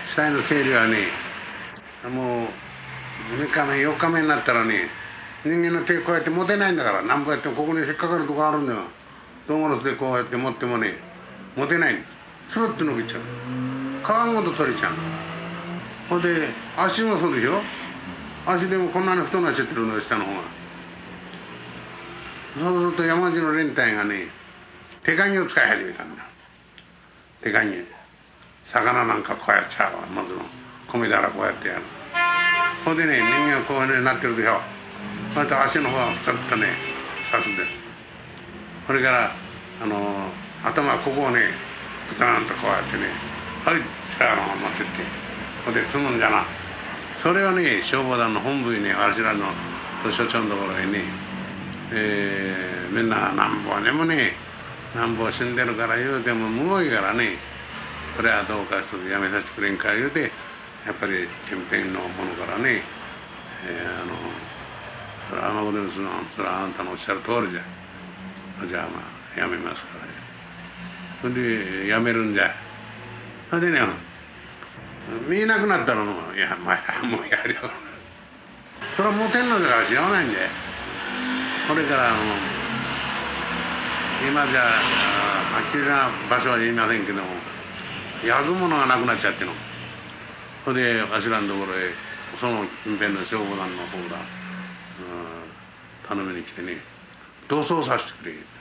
死体の整理はね、もう3日目4日目になったらね、人間の手こうやって持てないんだから。何ぼやってもここに引っかかるとこあるんだよ。トウガラスでこうやって持ってもね、持てないんだ。スルッと伸びちゃう。皮ごと取れちゃう。ほんで足もそうでしょ。足でもこんなに太なっちゃってるのよ、下の方が。そうすると山地の連隊がね、手カニを使い始めたんだ。手カニ、魚なんかこうやっちゃうわ。まずの米だらこうやってやる。ほんでね、人間がこういうふうになってるでしょ。それと足の方がふさっとね刺すんです。それから頭ここをねプツンとこうやってね、はいじゃあ持ってってほんで積むんじゃな。それをね消防団の本部にね、わしらの所長のところにね、みんななんぼでもね、なんぼ死んでるから言うてもむごいからね、これはどうかするやめさせてくれんか言うて、やっぱり近辺のものからね、それは天狗ですの、それはあんたのおっしゃる通りじゃ。じゃあまあやめますからね。それでやめるんじゃ。それでね、見えなくなったらいやまあもうやるよ。それはもう天皇では知らないんで。これから今じゃはっきりな場所は言いませんけども、焼くものがなくなっちゃっての。それでわしらのところへその近辺の消防団の方が頼みに来てね、同窓させてくれ。